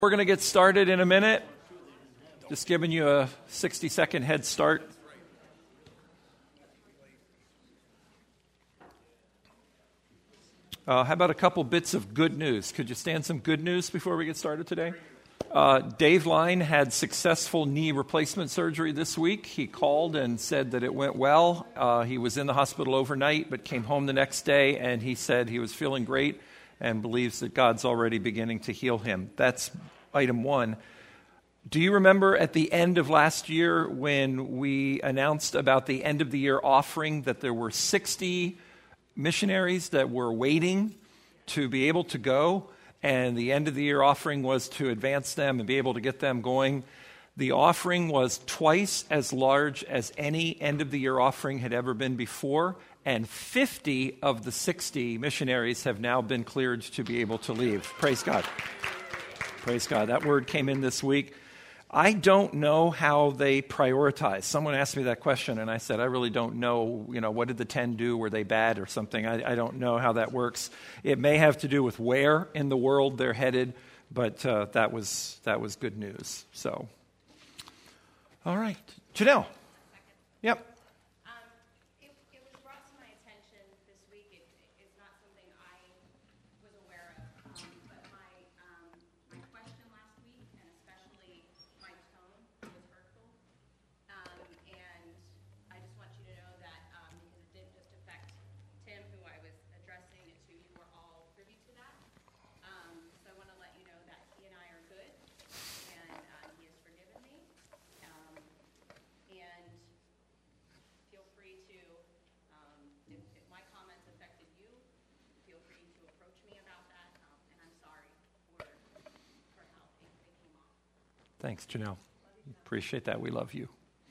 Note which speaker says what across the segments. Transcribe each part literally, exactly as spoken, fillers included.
Speaker 1: We're going to get started in a minute. Just giving you a sixty-second head start. Uh, how about a couple bits of good news? Could you stand some good news before we get started today? Uh, Dave Line had successful knee replacement surgery this week. He called and said that it went well. Uh, he was in the hospital overnight, but came home the next day, and he said he was feeling great and believes that God's already beginning to heal him. That's item one. Do you remember at the end of last year when we announced about the end of the year offering that there were sixty missionaries that were waiting to be able to go, and the end of the year offering was to advance them and be able to get them going? The offering was twice as large as any end of the year offering had ever been before, and fifty of the sixty missionaries have now been cleared to be able to leave. Praise God. Praise God. That word came in this week. I don't know how they prioritize. Someone asked me that question, and I said, I really don't know. You know, what did the ten do? Were they bad or something? I, I don't know how that works. It may have to do with where in the world they're headed, but uh, that was that was good news. So, all right. Janelle. Yep. Thanks, Janelle. Appreciate that. We love you.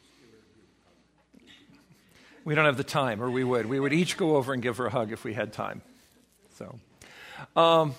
Speaker 1: We don't have the time, or we would. We would each go over and give her a hug if we had time. So, um,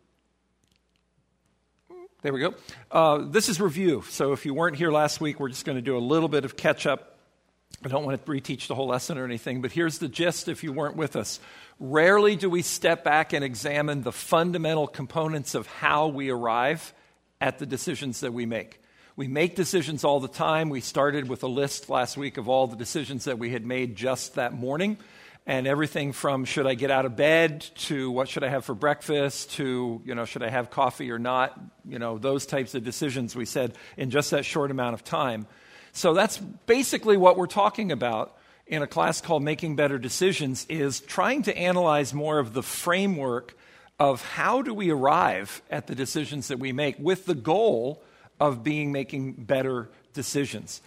Speaker 1: there we go. Uh, this is review. So if you weren't here last week, we're just going to do a little bit of catch-up. I don't want to reteach the whole lesson or anything, but here's the gist if you weren't with us. Rarely do we step back and examine the fundamental components of how we arrive at the decisions that we make. We make decisions all the time. We started with a list last week of all the decisions that we had made just that morning, and everything from should I get out of bed to what should I have for breakfast to, you know, should I have coffee or not, you know, those types of decisions we said in just that short amount of time. So that's basically what we're talking about in a class called Making Better Decisions, is trying to analyze more of the framework of how do we arrive at the decisions that we make with the goal of being making better decisions.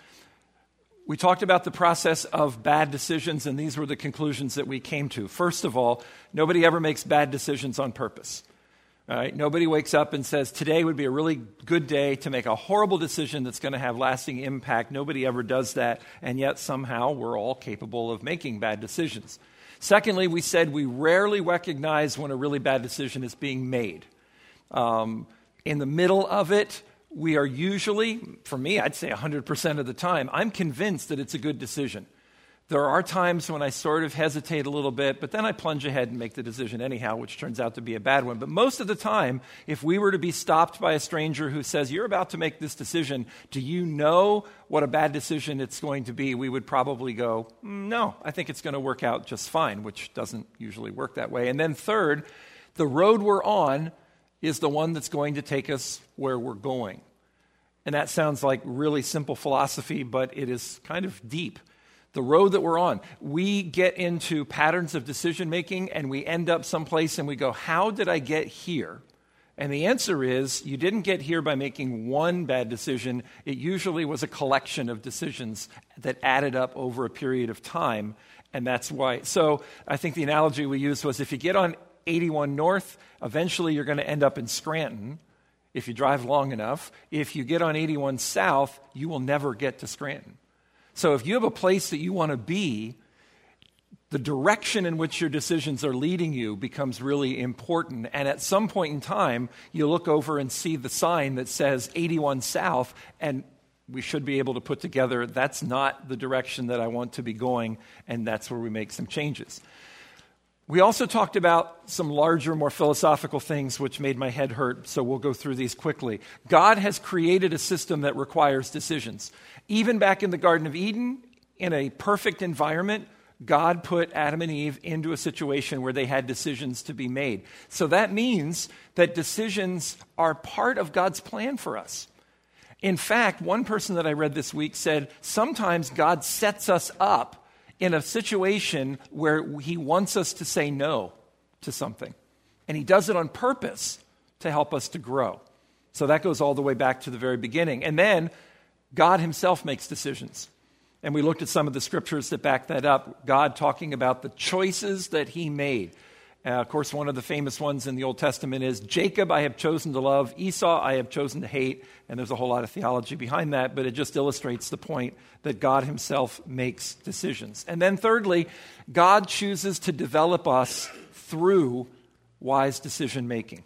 Speaker 1: We talked about the process of bad decisions, and these were the conclusions that we came to. First of all, nobody ever makes bad decisions on purpose. All right? Nobody wakes up and says, today would be a really good day to make a horrible decision that's going to have lasting impact. Nobody ever does that, and yet somehow we're all capable of making bad decisions. Secondly, we said we rarely recognize when a really bad decision is being made. Um, in the middle of it, we are usually, for me, I'd say one hundred percent of the time, I'm convinced that it's a good decision. There are times when I sort of hesitate a little bit, but then I plunge ahead and make the decision anyhow, which turns out to be a bad one. But most of the time, if we were to be stopped by a stranger who says, you're about to make this decision, do you know what a bad decision it's going to be? We would probably go, no, I think it's going to work out just fine, which doesn't usually work that way. And then third, the road we're on is the one that's going to take us where we're going. And that sounds like really simple philosophy, but it is kind of deep. The road that we're on, we get into patterns of decision making and we end up someplace and we go, how did I get here? And the answer is, you didn't get here by making one bad decision. It usually was a collection of decisions that added up over a period of time. And that's why. So I think the analogy we used was, if you get on eighty-one North, eventually you're going to end up in Scranton if you drive long enough. If you get on eighty-one South, you will never get to Scranton. So if you have a place that you want to be, the direction in which your decisions are leading you becomes really important. And at some point in time, you look over and see the sign that says eighty-one South, and we should be able to put together, that's not the direction that I want to be going, and that's where we make some changes. We also talked about some larger, more philosophical things which made my head hurt, so we'll go through these quickly. God has created a system that requires decisions. Even back in the Garden of Eden, in a perfect environment, God put Adam and Eve into a situation where they had decisions to be made. So that means that decisions are part of God's plan for us. In fact, one person that I read this week said, sometimes God sets us up in a situation where he wants us to say no to something. And he does it on purpose to help us to grow. So that goes all the way back to the very beginning. And then God himself makes decisions. And we looked at some of the scriptures that back that up. God talking about the choices that he made. Uh, of course, one of the famous ones in the Old Testament is, Jacob I have chosen to love, Esau I have chosen to hate. And there's a whole lot of theology behind that, but it just illustrates the point that God himself makes decisions. And then thirdly, God chooses to develop us through wise decision making.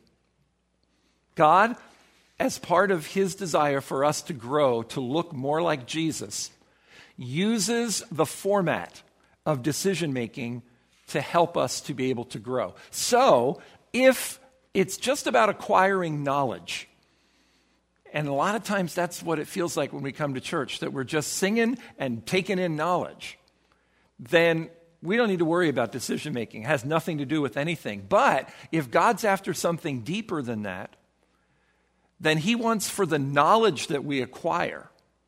Speaker 1: God, as part of his desire for us to grow, to look more like Jesus, uses the format of decision making to help us to be able to grow. So, if it's just about acquiring knowledge, and a lot of times that's what it feels like when we come to church, that we're just singing and taking in knowledge, then we don't need to worry about decision making. It has nothing to do with anything. But if God's after something deeper than that, then he wants for the knowledge that we acquire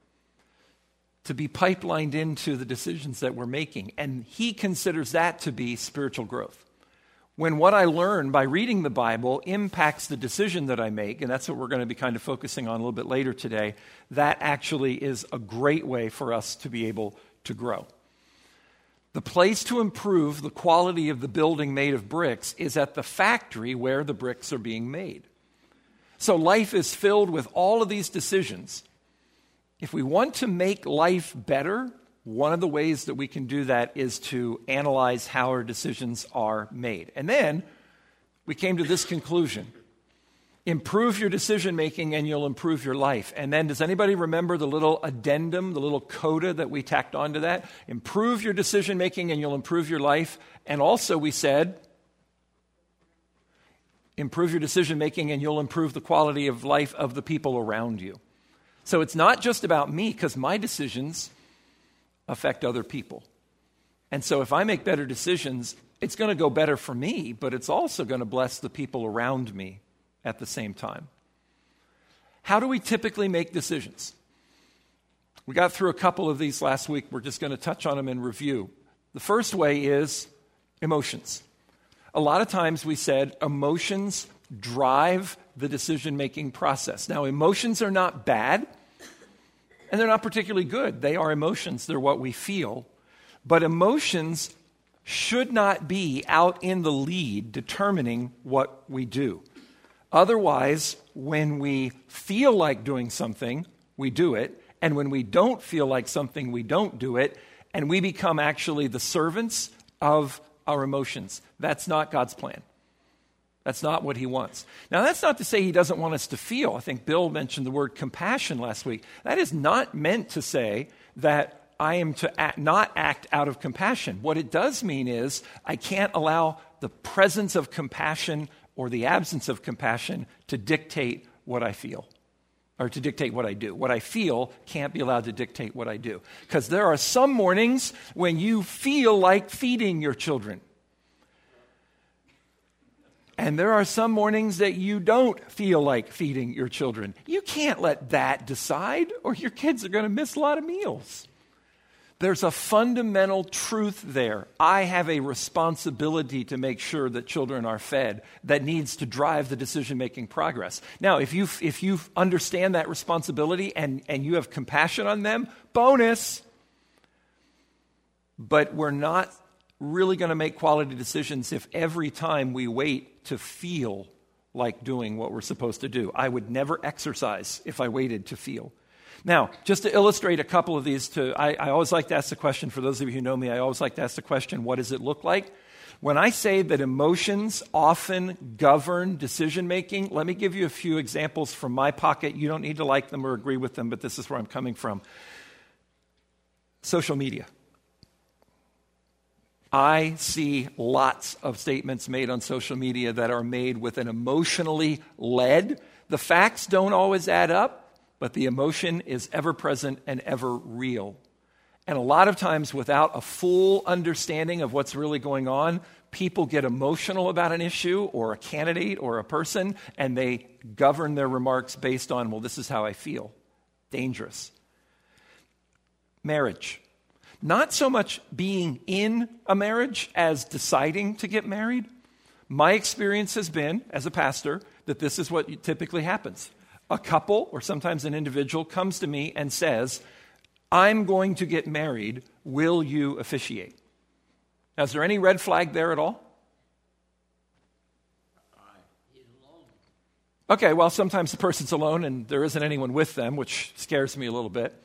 Speaker 1: to be pipelined into the decisions that we're making. And he considers that to be spiritual growth. When what I learn by reading the Bible impacts the decision that I make, and that's what we're going to be kind of focusing on a little bit later today, that actually is a great way for us to be able to grow. The place to improve the quality of the building made of bricks is at the factory where the bricks are being made. So life is filled with all of these decisions. If we want to make life better, one of the ways that we can do that is to analyze how our decisions are made. And then we came to this conclusion. Improve your decision making and you'll improve your life. And then does anybody remember the little addendum, the little coda that we tacked onto that? Improve your decision making and you'll improve your life. And also we said, improve your decision making and you'll improve the quality of life of the people around you. So it's not just about me, because my decisions affect other people. And so if I make better decisions, it's going to go better for me, but it's also going to bless the people around me at the same time. How do we typically make decisions? We got through a couple of these last week. We're just going to touch on them in review. The first way is emotions. A lot of times we said emotions drive the decision-making process. Now, emotions are not bad, and they're not particularly good. They are emotions. They're what we feel. But emotions should not be out in the lead determining what we do. Otherwise, when we feel like doing something, we do it. And when we don't feel like something, we don't do it. And we become actually the servants of our emotions. That's not God's plan. That's not what he wants. Now, that's not to say he doesn't want us to feel. I think Bill mentioned the word compassion last week. That is not meant to say that I am to act, not act out of compassion. What it does mean is I can't allow the presence of compassion or the absence of compassion to dictate what I feel or to dictate what I do. What I feel can't be allowed to dictate what I do. Because there are some mornings when you feel like feeding your children. And there are some mornings that you don't feel like feeding your children. You can't let that decide, or your kids are going to miss a lot of meals. There's a fundamental truth there. I have a responsibility to make sure that children are fed that needs to drive the decision-making progress. Now, if you if you understand that responsibility and, and you have compassion on them, bonus. But we're not really going to make quality decisions if every time we wait to feel like doing what we're supposed to do. I would never exercise if I waited to feel. Now, just to illustrate a couple of these, to I, I always like to ask the question, for those of you who know me, I always like to ask the question, what does it look like? When I say that emotions often govern decision-making, let me give you a few examples from my pocket. You don't need to like them or agree with them, but this is where I'm coming from. Social media. I see lots of statements made on social media that are made with an emotionally led. The facts don't always add up, but the emotion is ever present and ever real. And a lot of times without a full understanding of what's really going on, people get emotional about an issue or a candidate or a person, and they govern their remarks based on, well, this is how I feel. Dangerous. Marriage. Not so much being in a marriage as deciding to get married. My experience has been, as a pastor, that this is what typically happens. A couple, or sometimes an individual, comes to me and says, I'm going to get married. Will you officiate? Now, is there any red flag there at all? Okay, well, sometimes the person's alone and there isn't anyone with them, which scares me a little bit.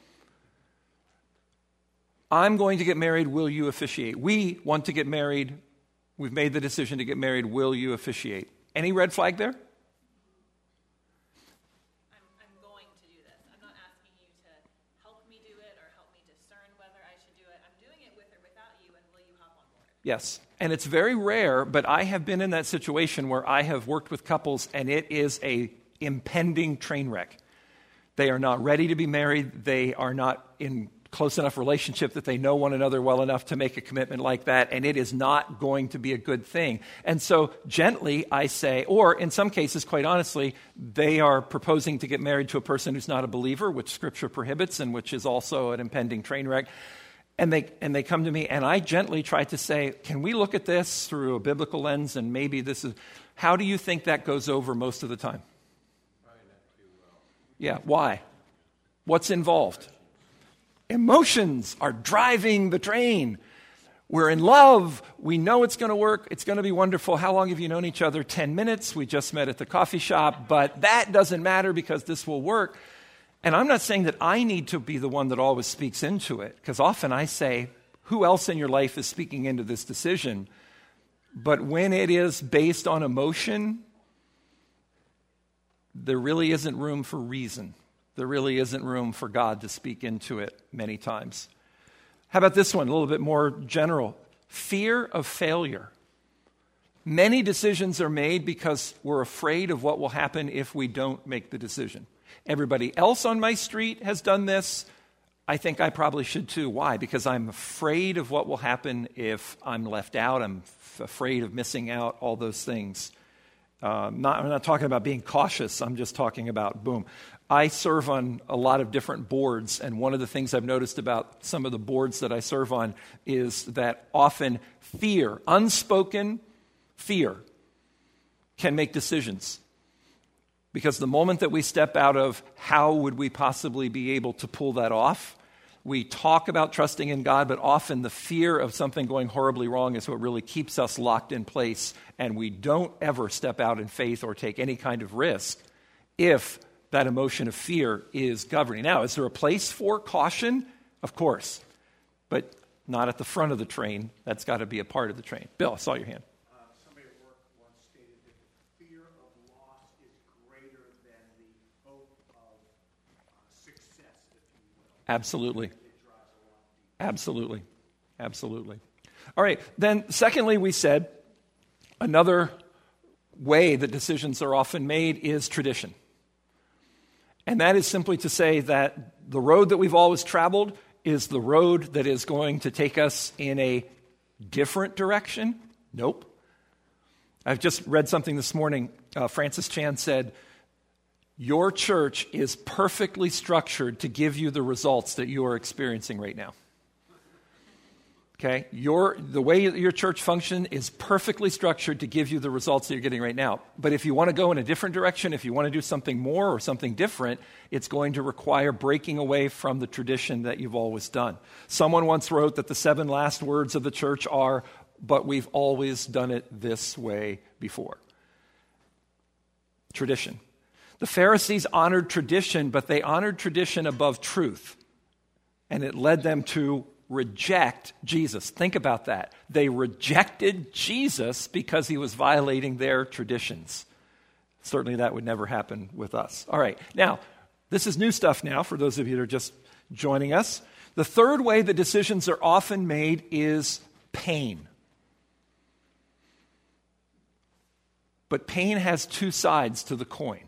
Speaker 1: I'm going to get married. Will you officiate? We want to get married. We've made the decision to get married. Will you officiate? Any red flag there?
Speaker 2: I'm, I'm going to do this. I'm not asking you to help me do it or help me discern whether I should do it. I'm doing it with or without you, and will you hop on board?
Speaker 1: Yes. And it's very rare, but I have been in that situation where I have worked with couples, and it is a impending train wreck. They are not ready to be married. They are not in close enough relationship that they know one another well enough to make a commitment like that, and it is not going to be a good thing. And so gently I say, or in some cases, quite honestly, they are proposing to get married to a person who's not a believer, which Scripture prohibits and which is also an impending train wreck. And they and they come to me, and I gently try to say, can we look at this through a biblical lens, and maybe this is, how do you think that goes over most of the time? Yeah, why? What's involved? Emotions are driving the train. We're in love. We know it's going to work. It's going to be wonderful. How long have you known each other? Ten minutes. We just met at the coffee shop, but that doesn't matter because this will work. And I'm not saying that I need to be the one that always speaks into it, because often I say, who else in your life is speaking into this decision? But when it is based on emotion, there really isn't room for reason. There really isn't room for God to speak into it many times. How about this one, a little bit more general? Fear of failure. Many decisions are made because we're afraid of what will happen if we don't make the decision. Everybody else on my street has done this. I think I probably should too. Why? Because I'm afraid of what will happen if I'm left out. I'm f- afraid of missing out, all those things. Uh, not, I'm not talking about being cautious. I'm just talking about, boom. I serve on a lot of different boards, and one of the things I've noticed about some of the boards that I serve on is that often fear, unspoken fear, can make decisions. Because the moment that we step out of how would we possibly be able to pull that off, we talk about trusting in God, but often the fear of something going horribly wrong is what really keeps us locked in place, and we don't ever step out in faith or take any kind of risk if that emotion of fear is governing. Now, is there a place for caution? Of course, but not at the front of the train. That's got to be a part of the train. Bill, I saw your hand.
Speaker 3: Uh, somebody at work once stated that the fear of loss is greater than the hope of uh, success, if you will.
Speaker 1: Absolutely.
Speaker 3: It drives a lot deeper.
Speaker 1: Absolutely. Absolutely. All right. Then, secondly, we said another way that decisions are often made is tradition. And that is simply to say that the road that we've always traveled is the road that is going to take us in a different direction. Nope. I've just read something this morning. Uh, Francis Chan said, your church is perfectly structured to give you the results that you are experiencing right now. Okay? Your, the way your church functions is perfectly structured to give you the results that you're getting right now. But if you want to go in a different direction, if you want to do something more or something different, it's going to require breaking away from the tradition that you've always done. Someone once wrote that the seven last words of the church are, but we've always done it this way before. Tradition. The Pharisees honored tradition, but they honored tradition above truth. And it led them to reject Jesus. Think about that. They rejected Jesus because he was violating their traditions. Certainly that would never happen with us. All right. Now, this is new stuff now for those of you that are just joining us. The third way that decisions are often made is pain. But pain has two sides to the coin.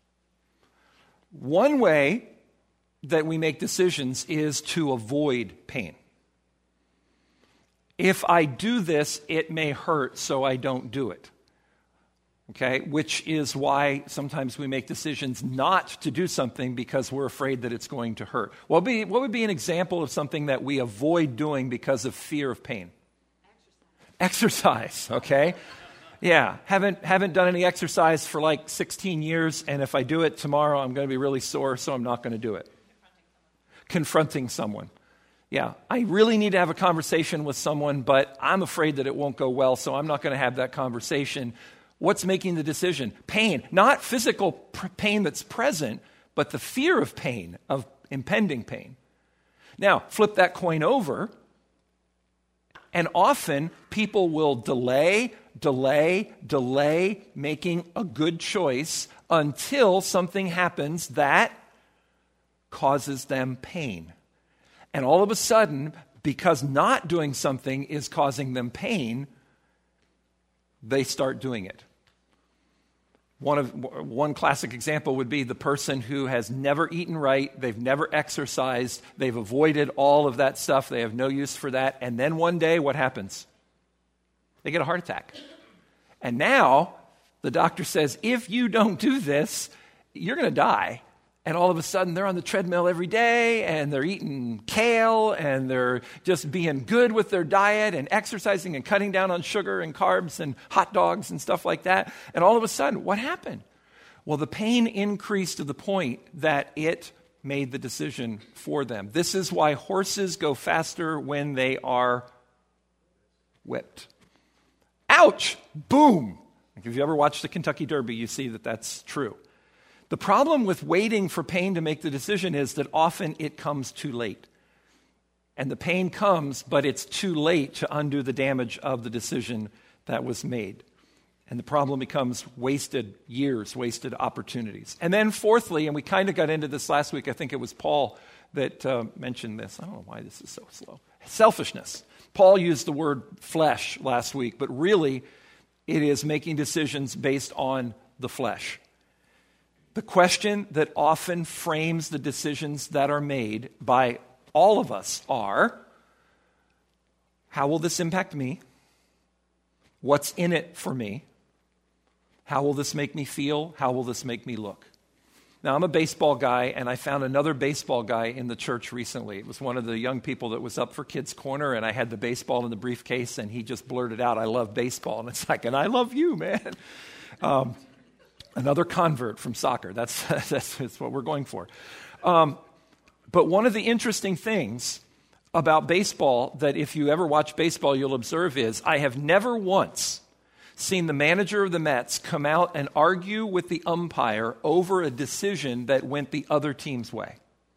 Speaker 1: One way that we make decisions is to avoid pain. If I do this, it may hurt, so I don't do it. Okay, which is why sometimes we make decisions not to do something because we're afraid that it's going to hurt. What would be, what would be an example of something that we avoid doing because of fear of pain? Exercise. Exercise, okay? Yeah, haven't haven't done any exercise for like sixteen years, and if I do it tomorrow, I'm going to be really sore, so I'm not going to do it. Confronting someone. Confronting someone. Yeah, I really need to have a conversation with someone, but I'm afraid that it won't go well, so I'm not going to have that conversation. What's making the decision? Pain. Not physical pr- pain that's present, but the fear of pain, of impending pain. Now, flip that coin over, and often people will delay, delay, delay making a good choice until something happens that causes them pain. And all of a sudden, because not doing something is causing them pain, they start doing it. One of one classic example would be the person who has never eaten right, they've never exercised, they've avoided all of that stuff, they have no use for that, and then one day, what happens? They get a heart attack. And now, the doctor says, if you don't do this, you're going to die. And all of a sudden, they're on the treadmill every day, and they're eating kale, and they're just being good with their diet, and exercising, and cutting down on sugar, and carbs, and hot dogs, and stuff like that. And all of a sudden, what happened? Well, the pain increased to the point that it made the decision for them. This is why horses go faster when they are whipped. Ouch! Boom! If you ever watched the Kentucky Derby, you see that that's true. The problem with waiting for pain to make the decision is that often it comes too late. And the pain comes, but it's too late to undo the damage of the decision that was made. And the problem becomes wasted years, wasted opportunities. And then fourthly, and we kind of got into this last week, I think it was Paul that uh, mentioned this. I don't know why this is so slow. Selfishness. Paul used the word flesh last week, but really it is making decisions based on the flesh. The question that often frames the decisions that are made by all of us are, how will this impact me? What's in it for me? How will this make me feel? How will this make me look? Now, I'm a baseball guy, and I found another baseball guy in the church recently. It was one of the young people that was up for Kids Corner, and I had the baseball in the briefcase, and he just blurted out, I love baseball. And it's like, and I love you, man. Um, Another convert from soccer. That's, that's, that's what we're going for. Um, but one of the interesting things about baseball that if you ever watch baseball, you'll observe is I have never once seen the manager of the Mets come out and argue with the umpire over a decision that went the other team's way.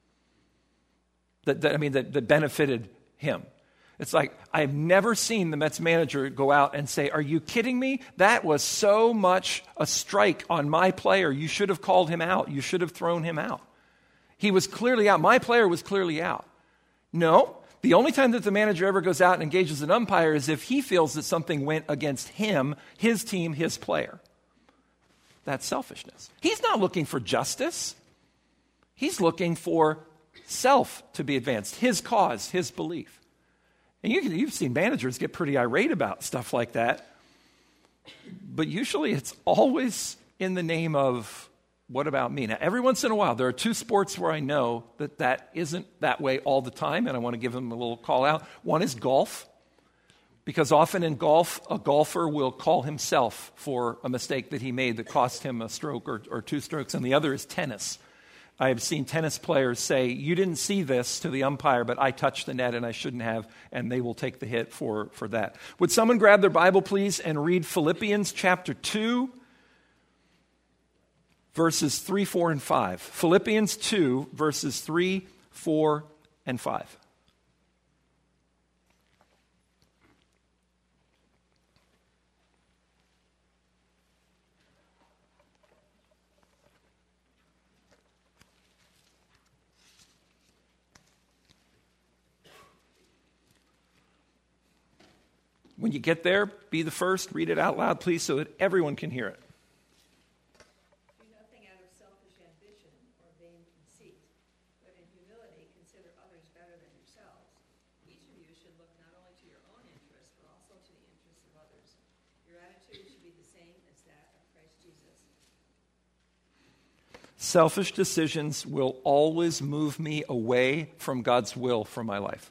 Speaker 1: That, that I mean, that, that benefited him. It's like, I've never seen the Mets manager go out and say, are you kidding me? That was so much a strike on my player. You should have called him out. You should have thrown him out. He was clearly out. My player was clearly out. No, the only time that the manager ever goes out and engages an umpire is if he feels that something went against him, his team, his player. That's selfishness. He's not looking for justice. He's looking for self to be advanced, his cause, his belief. And you, you've seen managers get pretty irate about stuff like that. But usually it's always in the name of, what about me? Now, every once in a while, there are two sports where I know that that isn't that way all the time, and I want to give them a little call out. One is golf, because often in golf, a golfer will call himself for a mistake that he made that cost him a stroke or, or two strokes, and the other is tennis. I have seen tennis players say, you didn't see this to the umpire, but I touched the net and I shouldn't have, and they will take the hit for, for that. Would someone grab their Bible, please, and read Philippians chapter two, verses three, four, and five. Philippians two, verses three, four, and five. When you get there, be the first, read it out loud, please, so that everyone can hear it.
Speaker 4: consider others better than yourselves. Each of you should look not only to your own interests, but also to the interests of others. Your attitude should be the same as that of Christ Jesus.
Speaker 1: Selfish decisions will always move me away from God's will for my life.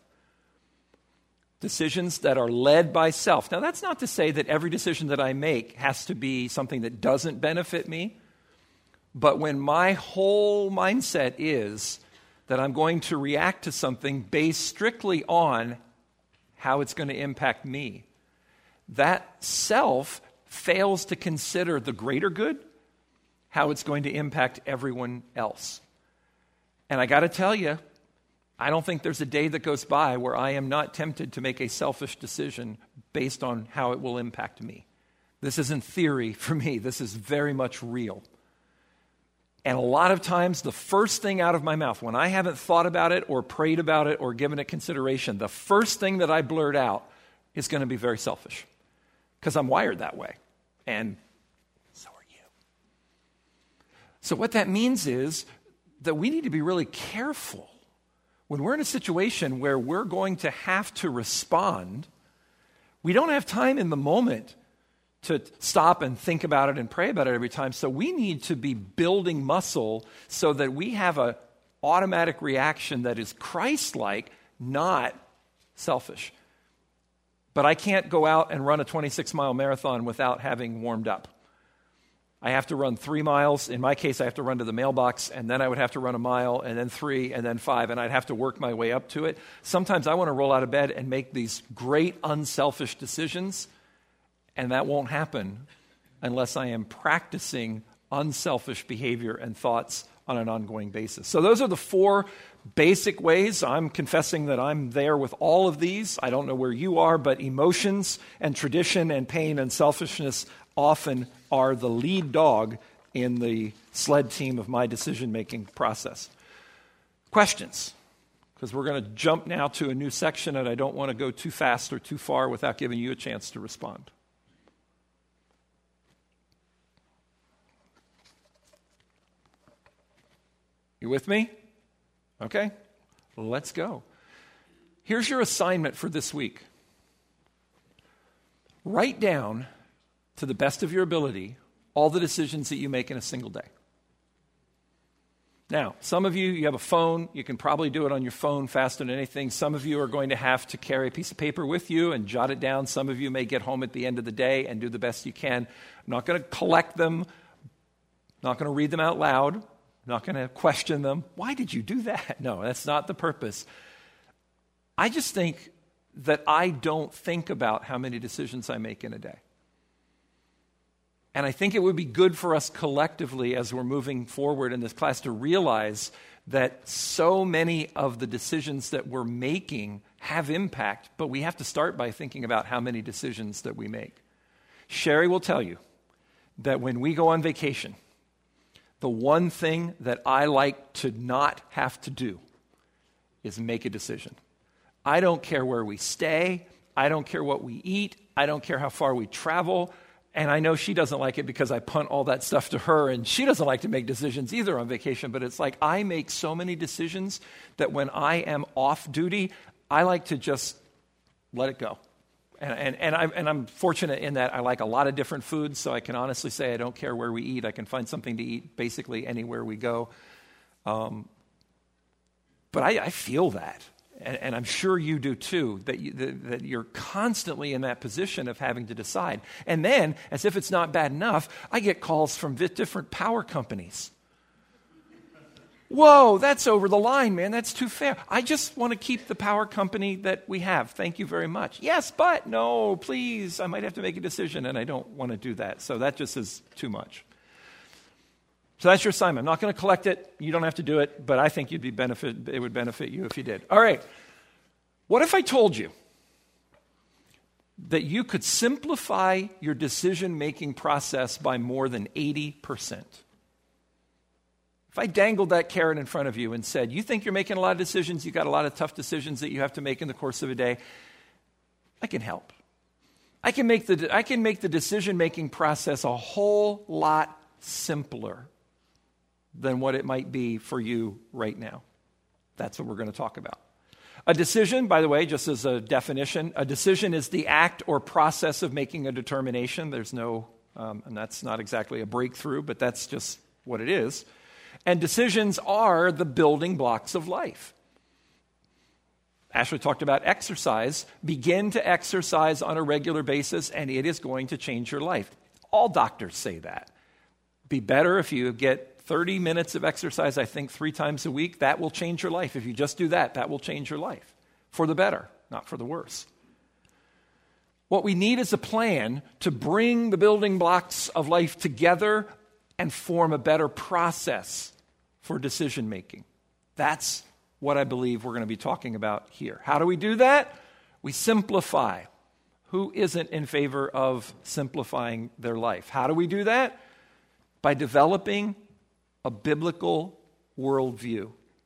Speaker 1: Decisions that are led by self. Now, that's not to say that every decision that I make has to be something that doesn't benefit me. But when my whole mindset is that I'm going to react to something based strictly on how it's going to impact me, that self fails to consider the greater good, how it's going to impact everyone else. And I got to tell you, I don't think there's a day that goes by where I am not tempted to make a selfish decision based on how it will impact me. This isn't theory for me. This is very much real. And a lot of times, the first thing out of my mouth, when I haven't thought about it or prayed about it or given it consideration, the first thing that I blurt out is going to be very selfish because I'm wired that way. And so are you. So what that means is that we need to be really careful when we're in a situation where we're going to have to respond. We don't have time in the moment to stop and think about it and pray about it every time. So we need to be building muscle so that we have an automatic reaction that is Christ-like, not selfish. But I can't go out and run a twenty-six mile marathon without having warmed up. I have to run three miles. In my case, I have to run to the mailbox, and then I would have to run a mile, and then three, and then five, and I'd have to work my way up to it. Sometimes I want to roll out of bed and make these great unselfish decisions, and that won't happen unless I am practicing unselfish behavior and thoughts on an ongoing basis. So those are the four basic ways. I'm confessing that I'm there with all of these. I don't know where you are, but emotions and tradition and pain and selfishness often are the lead dog in the sled team of my decision-making process. Questions? Because we're going to jump now to a new section, and I don't want to go too fast or too far without giving you a chance to respond. You with me? Okay, let's go. Here's your assignment for this week. Write down, to the best of your ability, all the decisions that you make in a single day. Now, some of you, you have a phone. You can probably do it on your phone faster than anything. Some of you are going to have to carry a piece of paper with you and jot it down. Some of you may get home at the end of the day and do the best you can. I'm not going to collect them. Not going to read them out loud. I'm not going to question them. Why did you do that? No, that's not the purpose. I just think that I don't think about how many decisions I make in a day. And I think it would be good for us collectively as we're moving forward in this class to realize that so many of the decisions that we're making have impact, but we have to start by thinking about how many decisions that we make. Sherry will tell you that when we go on vacation, the one thing that I like to not have to do is make a decision. I don't care where we stay. I don't care what we eat. I don't care how far we travel. And I know she doesn't like it because I punt all that stuff to her, and she doesn't like to make decisions either on vacation, but it's like I make so many decisions that when I am off duty, I like to just let it go. And, and, and, I, and I'm fortunate in that I like a lot of different foods, so I can honestly say I don't care where we eat. I can find something to eat basically anywhere we go. Um, but I, I feel that. And, and I'm sure you do too, that, you, that, that you're constantly in that position of having to decide. And then, as if it's not bad enough, I get calls from different power companies. Whoa, that's over the line, man. That's too fair. I just want to keep the power company that we have. Thank you very much. Yes, but no, please. I might have to make a decision, and I don't want to do that. So that just is too much. So that's your assignment. I'm not going to collect it. You don't have to do it, but I think you'd be benefit. It would benefit you if you did. All right. What if I told you that you could simplify your decision-making process by more than eighty percent? If I dangled that carrot in front of you and said, you think you're making a lot of decisions, you've got a lot of tough decisions that you have to make in the course of a day, I can help. I can make the, I can make the decision-making process a whole lot simpler than what it might be for you right now. That's what we're going to talk about. A decision, by the way, just as a definition, a decision is the act or process of making a determination. There's no, um, and that's not exactly a breakthrough, but that's just what it is. And decisions are the building blocks of life. Ashley talked about exercise. Begin to exercise on a regular basis, and it is going to change your life. All doctors say that. Be better if you get thirty minutes of exercise, I think, three times a week. That will change your life. If you just do that, that will change your life. For the better, not for the worse. What we need is a plan to bring the building blocks of life together and form a better process for decision making. That's what I believe we're going to be talking about here. How do we do that? We simplify. Who isn't in favor of simplifying their life? How do we do that? By developing a biblical worldview.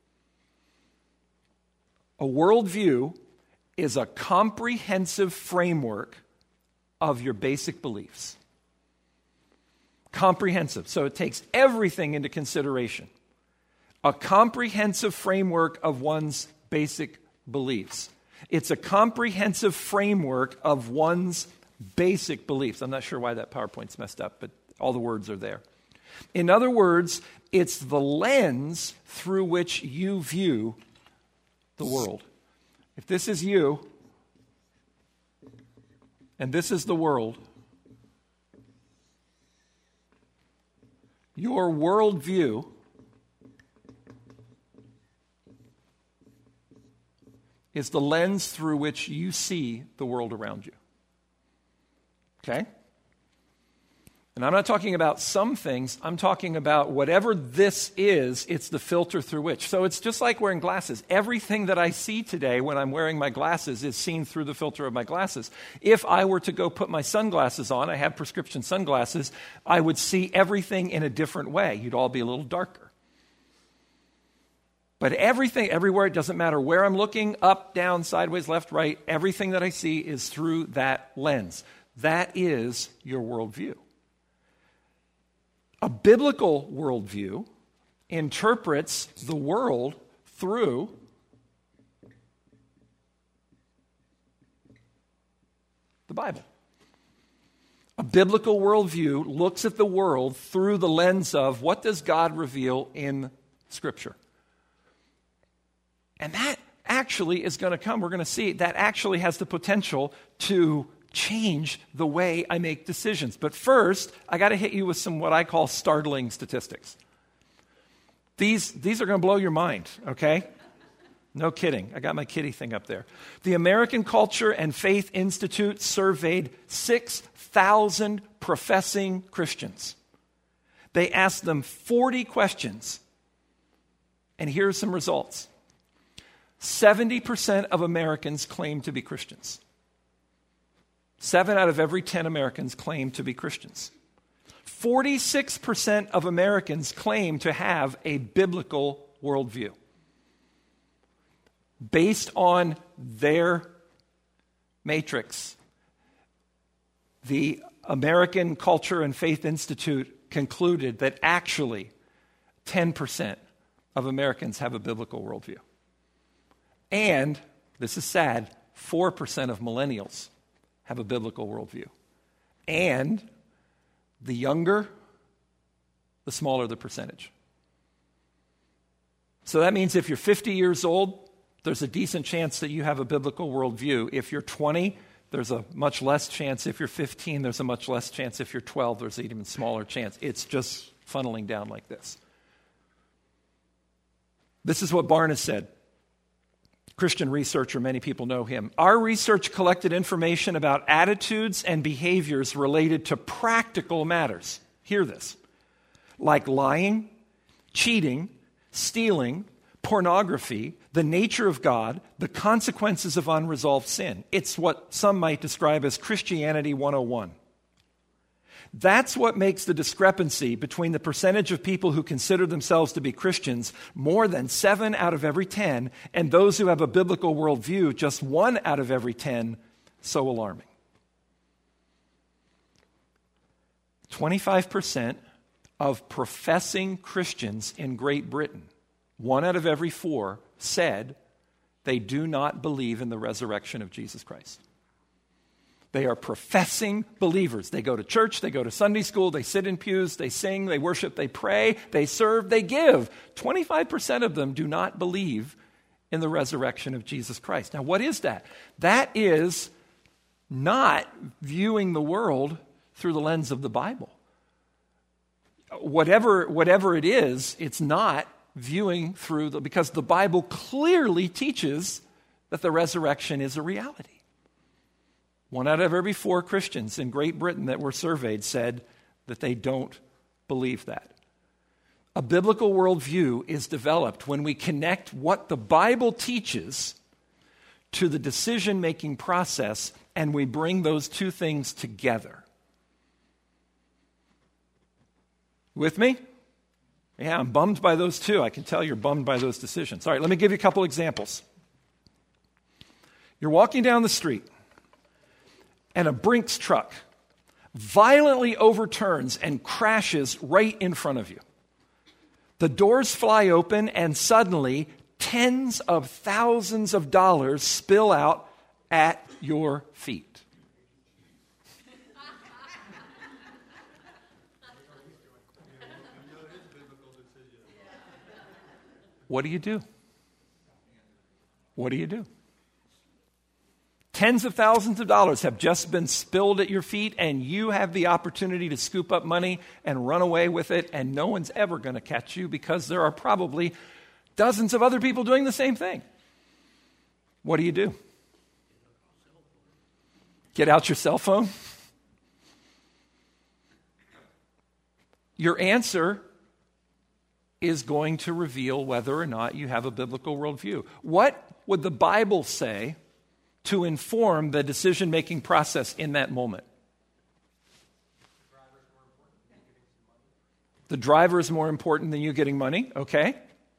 Speaker 1: A worldview is a comprehensive framework of your basic beliefs. Comprehensive. So it takes everything into consideration. A comprehensive framework of one's basic beliefs. It's a comprehensive framework of one's basic beliefs. I'm not sure why that PowerPoint's messed up, but all the words are there. In other words, it's the lens through which you view the world. If this is you, and this is the world, your worldview is the lens through which you see the world around you. Okay? And I'm not talking about some things. I'm talking about whatever this is, it's the filter through which. So it's just like wearing glasses. Everything that I see today when I'm wearing my glasses is seen through the filter of my glasses. If I were to go put my sunglasses on, I have prescription sunglasses, I would see everything in a different way. You'd all be a little darker. But everything, everywhere, it doesn't matter where I'm looking, up, down, sideways, left, right, everything that I see is through that lens. That is your worldview. A biblical worldview interprets the world through the Bible. A biblical worldview looks at the world through the lens of what does God reveal in Scripture. And that actually is going to come. We're going to see that actually has the potential to change the way I make decisions. But first, I got to hit you with some what I call startling statistics. These, these are going to blow your mind, okay? No kidding. I got my kitty thing up there. The American Culture and Faith Institute surveyed six thousand professing Christians. They asked them forty questions. And here are some results. seventy percent of Americans claim to be Christians. Seven out of every ten Americans claim to be Christians. forty-six percent of Americans claim to have a biblical worldview. Based on their matrix, the American Culture and Faith Institute concluded that actually ten percent of Americans have a biblical worldview. And, this is sad, four percent of millennials have a biblical worldview. And the younger, the smaller the percentage. So that means if you're fifty years old, there's a decent chance that you have a biblical worldview. If you're twenty, there's a much less chance. If you're fifteen, there's a much less chance. If you're twelve, there's an even smaller chance. It's just funneling down like this. This is what Barna said. Christian researcher, many people know him. Our research collected information about attitudes and behaviors related to practical matters. Hear this. Like lying, cheating, stealing, pornography, the nature of God, the consequences of unresolved sin. It's what some might describe as Christianity one oh one. That's what makes the discrepancy between the percentage of people who consider themselves to be Christians, more than seven out of every ten, and those who have a biblical worldview, just one out of every ten, so alarming. twenty-five percent of professing Christians in Great Britain one out of every four said they do not believe in the resurrection of Jesus Christ. They are professing believers. They go to church, they go to Sunday school, they sit in pews, they sing, they worship, they pray, they serve, they give. twenty-five percent of them do not believe in the resurrection of Jesus Christ. Now, what is that? That is not viewing the world through the lens of the Bible. Whatever, whatever it is, it's not viewing through the, because the Bible clearly teaches that the resurrection is a reality. One out of every four Christians in Great Britain that were surveyed said that they don't believe that. A biblical worldview is developed when we connect what the Bible teaches to the decision-making process, and we bring those two things together. With me? Yeah, I'm bummed by those too. I can tell you're bummed by those decisions. All right, let me give you a couple examples. You're walking down the street, and a Brinks truck violently overturns and crashes right in front of you. The doors fly open, and suddenly tens of thousands of dollars spill out at your feet. What do you do? What do you do? Tens of thousands of dollars have just been spilled at your feet, and you have the opportunity to scoop up money and run away with it, and no one's ever going to catch you because there are probably dozens of other people doing the same thing. What do you do? Get out your cell phone? Your answer is going to reveal whether or not you have a biblical worldview. What would the Bible say to inform the decision-making process in that moment? The driver is more important than you getting money, okay?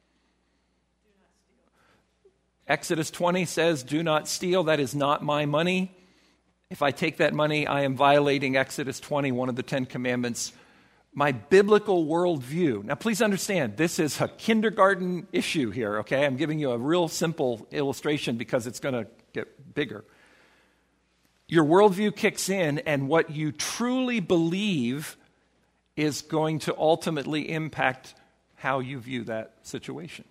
Speaker 1: Exodus twenty says, do not steal, that is not my money. If I take that money, I am violating Exodus twenty, one of the Ten Commandments. My biblical worldview. Now, please understand, this is a kindergarten issue here, okay? I'm giving you a real simple illustration because it's going to get bigger. Your worldview kicks in, and what you truly believe is going to ultimately impact how you view that situation.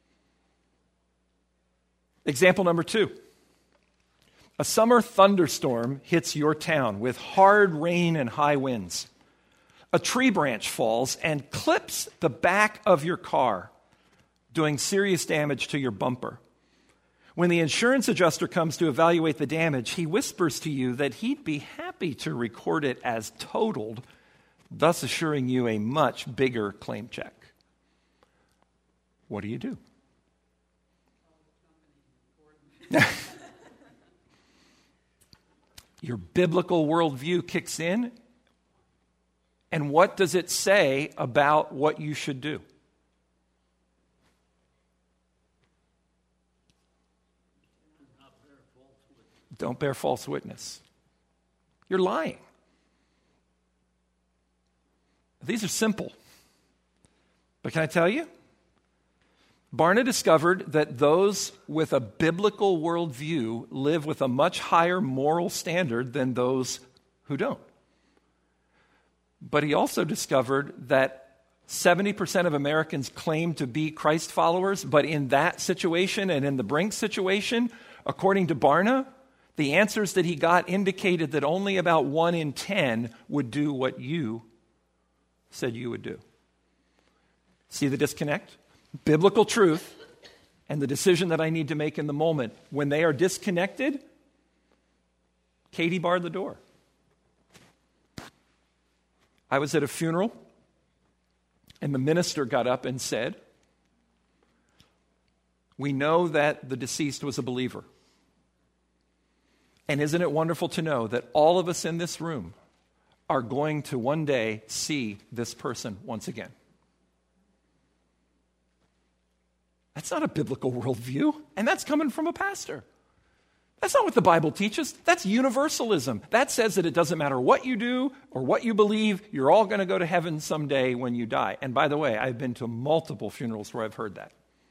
Speaker 1: Example number two. A summer thunderstorm hits your town with hard rain and high winds. A tree branch falls and clips the back of your car, doing serious damage to your bumper. When the insurance adjuster comes to evaluate the damage, he whispers to you that he'd be happy to record it as totaled, thus assuring you a much bigger claim check. What do you do? Your biblical worldview kicks in. And what does it say about what you should do? Don't bear false witness. You're lying. These are simple. But can I tell you? Barna discovered that those with a biblical worldview live with a much higher moral standard than those who don't. But he also discovered that seventy percent of Americans claim to be Christ followers, but in that situation and in the Brinks situation, according to Barna, the answers that he got indicated that only about one in ten would do what you said you would do. See the disconnect? Biblical truth and the decision that I need to make in the moment. When they are disconnected, Katie barred the door. I was at a funeral, and the minister got up and said, we know that the deceased was a believer. And isn't it wonderful to know that all of us in this room are going to one day see this person once again? That's not a biblical worldview, and that's coming from a pastor. That's not what the Bible teaches. That's universalism. That says that it doesn't matter what you do or what you believe, you're all going to go to heaven someday when you die. And by the way, I've been to multiple funerals where I've heard that.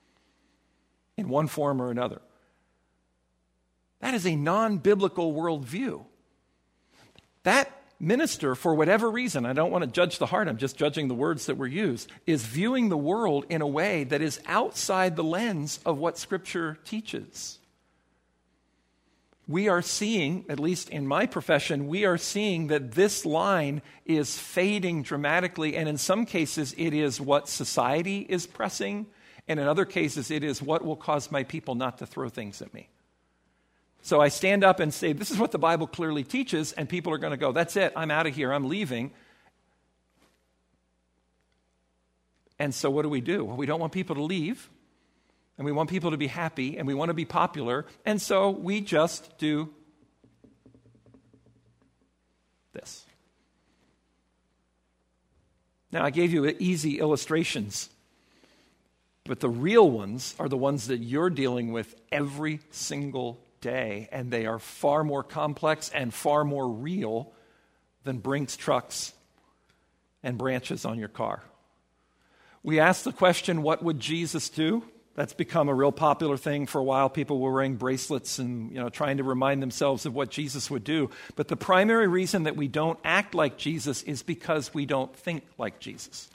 Speaker 1: in one form or another. That is a non-biblical worldview. That minister, for whatever reason, I don't want to judge the heart, I'm just judging the words that were used, is viewing the world in a way that is outside the lens of what Scripture teaches. We are seeing, at least in my profession, we are seeing that this line is fading dramatically, and in some cases it is what society is pressing, and in other cases it is what will cause my people not to throw things at me. So I stand up and say, this is what the Bible clearly teaches, and people are going to go, that's it, I'm out of here, I'm leaving. And so what do we do? Well, we don't want people to leave, and we want people to be happy, and we want to be popular, and so we just do this. Now, I gave you easy illustrations, but the real ones are the ones that you're dealing with every single day, and they are far more complex and far more real than Brinks trucks and branches on your car. We asked the question, what would Jesus do? That's become a real popular thing for a while. People were wearing bracelets and, you know, trying to remind themselves of what Jesus would do. But the primary reason that we don't act like Jesus is because we don't think like Jesus.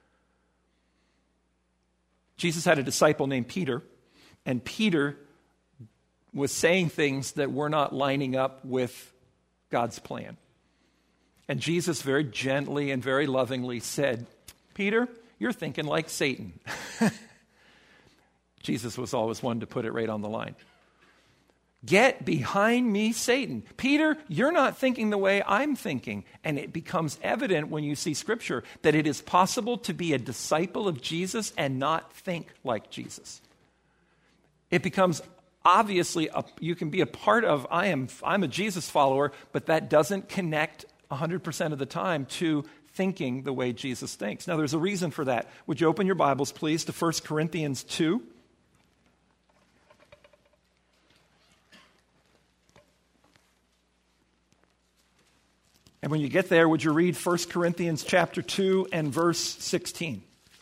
Speaker 1: Jesus had a disciple named Peter, and Peter was saying things that were not lining up with God's plan. And Jesus very gently and very lovingly said, Peter, you're thinking like Satan. Jesus was always one to put it right on the line. Get behind me, Satan. Peter, you're not thinking the way I'm thinking. And it becomes evident when you see Scripture that it is possible to be a disciple of Jesus and not think like Jesus. It becomes obviously, a, you can be a part of, I am, I'm a Jesus follower, but that doesn't connect one hundred percent of the time to thinking the way Jesus thinks. Now, there's a reason for that. Would you open your Bibles, please, to First Corinthians two? And when you get there, would you read First Corinthians chapter two and verse sixteen?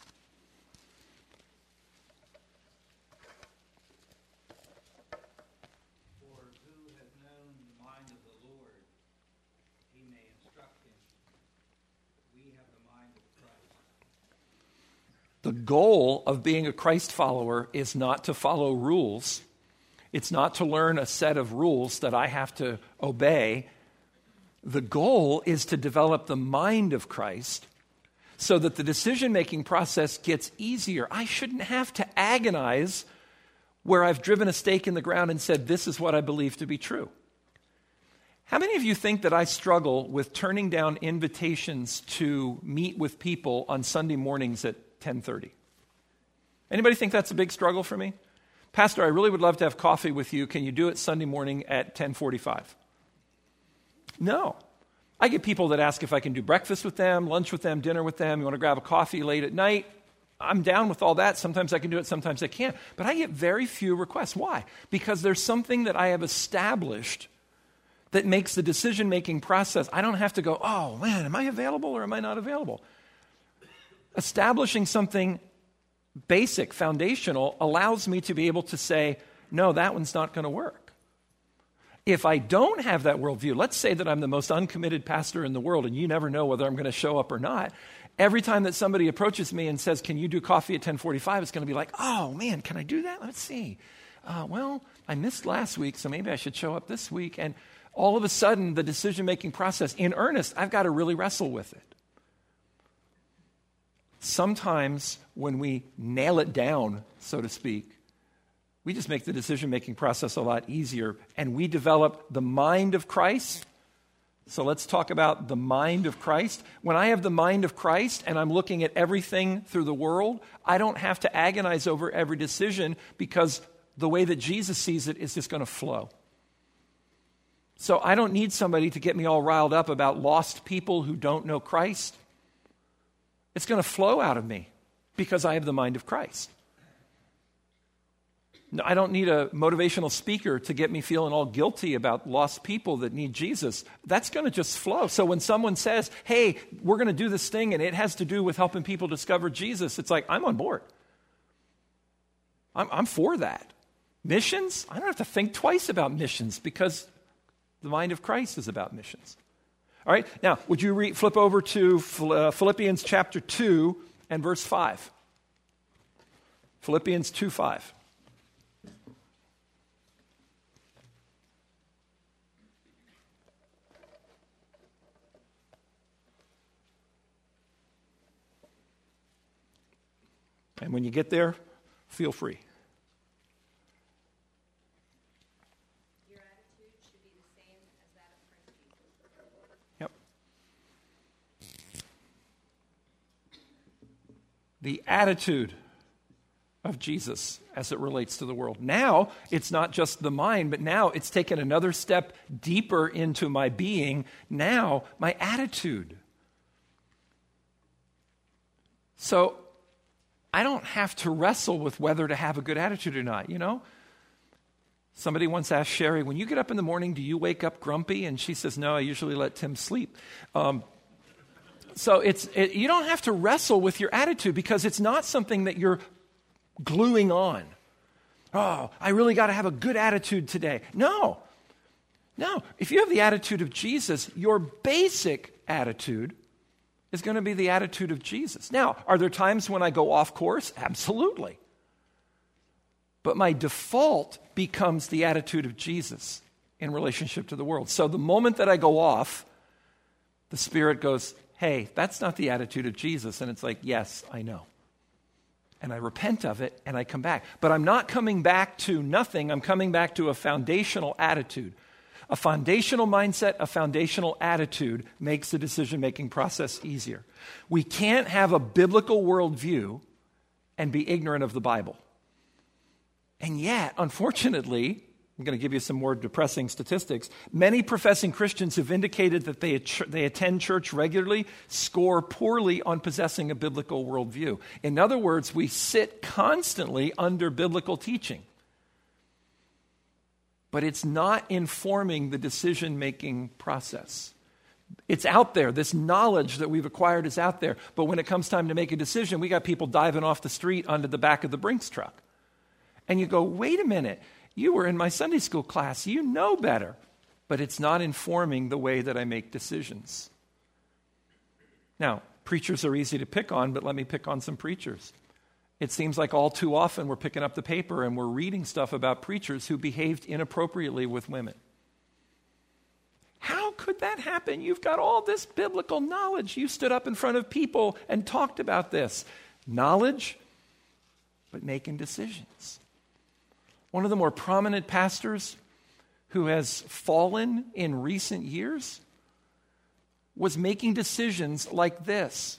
Speaker 1: The goal of being a Christ follower is not to follow rules. It's not to learn a set of rules that I have to obey. The goal is to develop the mind of Christ so that the decision-making process gets easier. I shouldn't have to agonize where I've driven a stake in the ground and said, this is what I believe to be true. How many of you think that I struggle with turning down invitations to meet with people on Sunday mornings at ten thirty? Anybody think that's a big struggle for me? Pastor, I really would love to have coffee with you. Can you do it Sunday morning at ten forty-five? No. I get people that ask if I can do breakfast with them, lunch with them, dinner with them. You want to grab a coffee late at night? I'm down with all that. Sometimes I can do it, sometimes I can't. But I get very few requests. Why? Because there's something that I have established that makes the decision-making process, I don't have to go, oh man, am I available or am I not available? Establishing something basic, foundational, allows me to be able to say, no, that one's not going to work. If I don't have that worldview, let's say that I'm the most uncommitted pastor in the world and you never know whether I'm going to show up or not. Every time that somebody approaches me and says, can you do coffee at ten forty-five, it's going to be like, oh man, can I do that? Let's see. Uh, well, I missed last week, so maybe I should show up this week. And all of a sudden, the decision-making process, in earnest, I've got to really wrestle with it. Sometimes when we nail it down, so to speak, we just make the decision-making process a lot easier, and we develop the mind of Christ. So let's talk about the mind of Christ. When I have the mind of Christ and I'm looking at everything through the world, I don't have to agonize over every decision because the way that Jesus sees it is just going to flow. So I don't need somebody to get me all riled up about lost people who don't know Christ. It's going to flow out of me because I have the mind of Christ. No, I don't need a motivational speaker to get me feeling all guilty about lost people that need Jesus. That's going to just flow. So when someone says, hey, we're going to do this thing and it has to do with helping people discover Jesus, it's like, I'm on board. I'm, I'm for that. Missions? I don't have to think twice about missions because the mind of Christ is about missions. All right, now, would you read, flip over to uh, Philippians chapter two and verse five. Philippians two five. And when you get there, feel free.
Speaker 2: Your attitude should be the same as that of Christ Jesus.
Speaker 1: Yep. The attitude of Jesus as it relates to the world. Now, it's not just the mind, but now it's taken another step deeper into my being. Now, my attitude. So, I don't have to wrestle with whether to have a good attitude or not, you know? Somebody once asked Sherry, when you get up in the morning, do you wake up grumpy? And she says, no, I usually let Tim sleep. Um, so it's it, you don't have to wrestle with your attitude because it's not something that you're gluing on. Oh, I really got to have a good attitude today. No, no. If you have the attitude of Jesus, your basic attitude is going to be the attitude of Jesus. Now, are there times when I go off course? Absolutely. But my default becomes the attitude of Jesus in relationship to the world. So the moment that I go off, the Spirit goes, hey, that's not the attitude of Jesus. And it's like, yes, I know. And I repent of it and I come back. But I'm not coming back to nothing. I'm coming back to a foundational attitude. A foundational mindset, a foundational attitude makes the decision-making process easier. We can't have a biblical worldview and be ignorant of the Bible. And yet, unfortunately, I'm going to give you some more depressing statistics. Many professing Christians who've indicated that they, they attend church regularly score poorly on possessing a biblical worldview. In other words, we sit constantly under biblical teaching. But it's not informing the decision-making process. It's out there. This knowledge that we've acquired is out there. But when it comes time to make a decision, we got people diving off the street onto the back of the Brinks truck. And you go, wait a minute. You were in my Sunday school class. You know better. But it's not informing the way that I make decisions. Now, preachers are easy to pick on, but let me pick on some preachers. It seems like all too often we're picking up the paper and we're reading stuff about preachers who behaved inappropriately with women. How could that happen? You've got all this biblical knowledge. You stood up in front of people and talked about this. Knowledge, but making decisions. One of the more prominent pastors who has fallen in recent years was making decisions like this.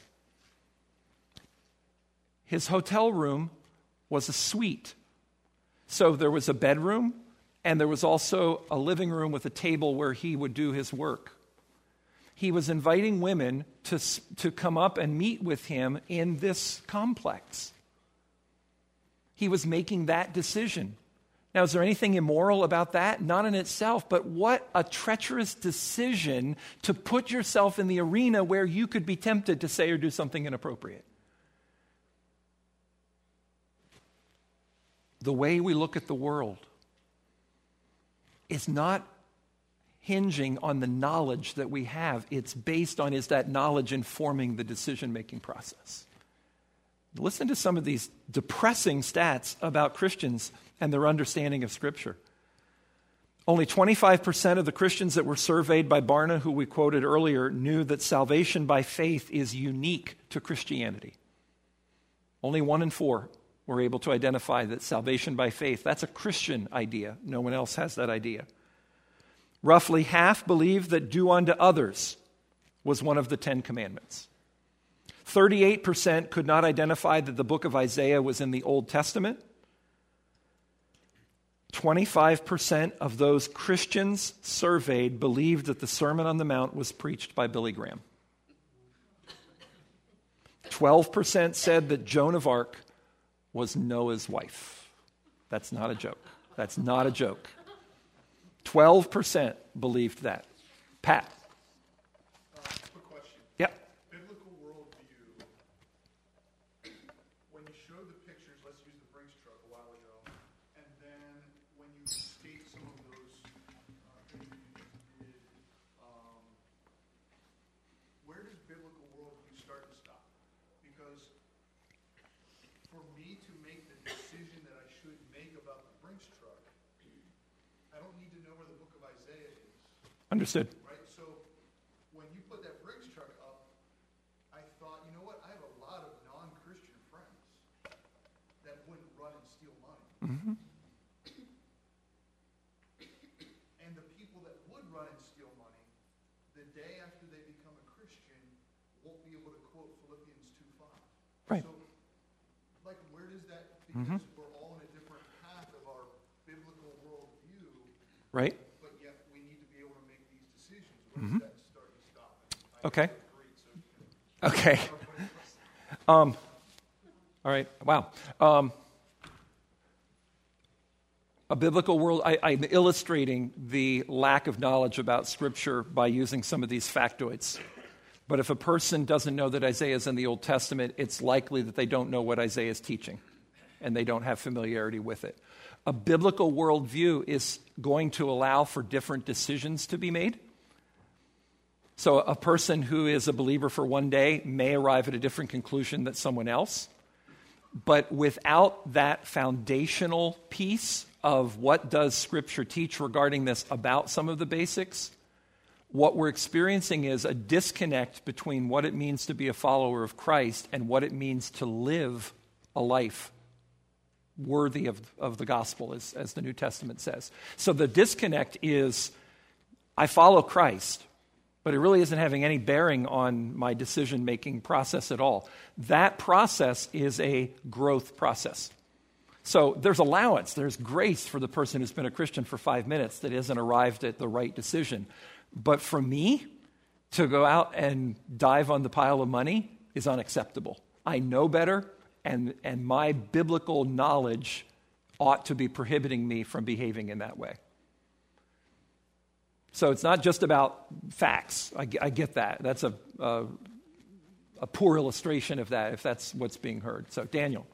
Speaker 1: His hotel room was a suite. So there was a bedroom, and there was also a living room with a table where he would do his work. He was inviting women to, to come up and meet with him in this complex. He was making that decision. Now, is there anything immoral about that? Not in itself, but what a treacherous decision to put yourself in the arena where you could be tempted to say or do something inappropriate. The way we look at the world is not hinging on the knowledge that we have. It's based on, is that knowledge informing the decision-making process? Listen to some of these depressing stats about Christians and their understanding of Scripture. Only twenty-five percent of the Christians that were surveyed by Barna, who we quoted earlier, knew that salvation by faith is unique to Christianity. Only one in four were able to identify that salvation by faith, that's a Christian idea. No one else has that idea. Roughly half believed that do unto others was one of the Ten Commandments. thirty-eight percent could not identify that the book of Isaiah was in the Old Testament. twenty-five percent of those Christians surveyed believed that the Sermon on the Mount was preached by Billy Graham. twelve percent said that Joan of Arc was Noah's wife. That's not a joke. That's not a joke. twelve percent believed that. Pat.
Speaker 3: Uh, quick question.
Speaker 1: Yep.
Speaker 3: Biblical worldview, when you showed the pictures, let's use the Brinks truck a while ago, and then
Speaker 1: Understood.
Speaker 5: Right? So when you put that Brinks truck up, I thought, you know what? I have a lot of non-Christian friends that wouldn't run and steal money.
Speaker 1: Mm-hmm.
Speaker 5: And the people that would run and steal money, the day after they become a Christian, won't be able to quote Philippians two five.
Speaker 1: Right.
Speaker 5: So, like, where does that, because
Speaker 1: Mhm.
Speaker 5: we're all in a different path of our biblical worldview,
Speaker 1: Right?
Speaker 5: but yet we need to be able to make these decisions. Where
Speaker 1: Mhm.
Speaker 5: does that start and stop? I
Speaker 1: Okay.
Speaker 5: agree, so you can-
Speaker 1: Okay. Um, all right. Wow. Um, a biblical world, I, I'm illustrating the lack of knowledge about Scripture by using some of these factoids. But if a person doesn't know that Isaiah is in the Old Testament, it's likely that they don't know what Isaiah is teaching, and they don't have familiarity with it. A biblical worldview is going to allow for different decisions to be made. So a person who is a believer for one day may arrive at a different conclusion than someone else. But without that foundational piece of what does Scripture teach regarding this about some of the basics, what we're experiencing is a disconnect between what it means to be a follower of Christ and what it means to live a life worthy of, of the gospel, as, as the New Testament says. So the disconnect is, I follow Christ, but it really isn't having any bearing on my decision-making process at all. That process is a growth process. So there's allowance, there's grace for the person who's been a Christian for five minutes that hasn't arrived at the right decision. But for me, to go out and dive on the pile of money is unacceptable. I know better, and, and my biblical knowledge ought to be prohibiting me from behaving in that way. So it's not just about facts. I, I get that. That's a, a, a poor illustration of that, if that's what's being heard. So, Daniel.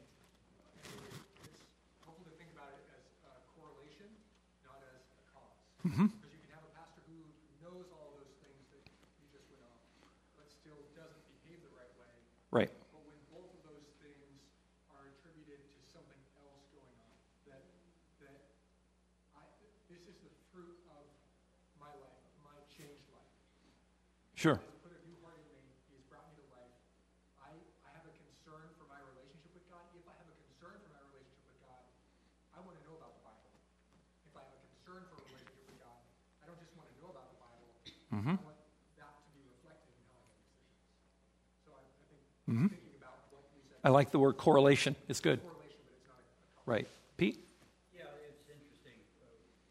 Speaker 3: It's helpful to think about it as a correlation, not as a cause.
Speaker 1: Mm-hmm.
Speaker 3: Because you can have a pastor who knows all those things that you just went on, but still doesn't behave the right way.
Speaker 1: Right.
Speaker 3: But when both of those things are attributed to something else going on, that that I this is the fruit of my life, my changed life.
Speaker 1: Sure.
Speaker 3: He's put a new heart in me. He's brought me to life. I, I have a concern for my relationship with God. If I have a concern for my relationship with God, I want to know about the Bible. If I have a concern for a relationship with God, I don't just want to know about the Bible.
Speaker 1: Mm-hmm.
Speaker 3: I want that to be reflected in how I make decisions. So I, I think
Speaker 1: Mhm.
Speaker 3: thinking about what you said,
Speaker 1: I like the word correlation. It's good.
Speaker 3: correlation, but it's not a, a cause.
Speaker 1: Right. Pete?
Speaker 6: Yeah, it's interesting. Uh,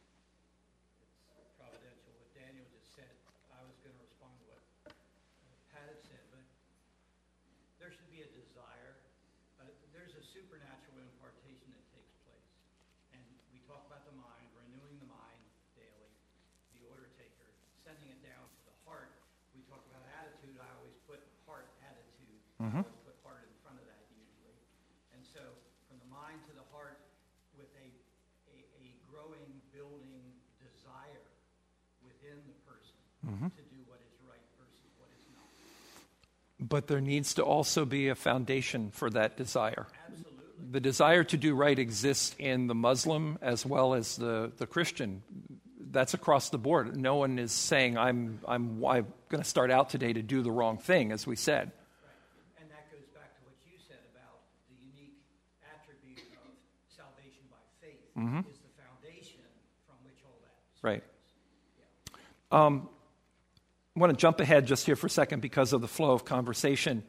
Speaker 6: It's providential what Daniel just said. I was going to respond to what uh, Pat had said, but there should be a desire. Uh, there's a supernatural impartation that takes place. And we talk about the mind, renewing the mind daily, the order taker, sending it down to the heart. We talk about attitude. I always put heart attitude.
Speaker 1: Mhm.
Speaker 6: I always put heart in front of that usually. And so from the mind to the heart with a, a, a growing, building desire within the person
Speaker 1: Mhm.
Speaker 6: to do what is right versus what is not.
Speaker 1: But there needs to also be a foundation for that desire.
Speaker 6: Absolutely.
Speaker 1: The desire to do right exists in the Muslim as well as the, the Christian. That's across the board. No one is saying, I'm, I'm, I'm going to start out today to do the wrong thing, as we said.
Speaker 6: Right. And that goes back to what you said about the unique attribute of salvation by faith
Speaker 1: Mhm.
Speaker 6: is the foundation from which all that
Speaker 1: Right.
Speaker 6: springs.
Speaker 1: Um, I want to jump ahead just here for a second because of the flow of conversation.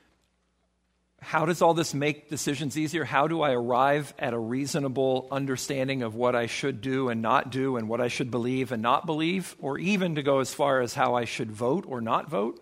Speaker 1: How does all this make decisions easier? How do I arrive at a reasonable understanding of what I should do and not do, and what I should believe and not believe, or even to go as far as how I should vote or not vote?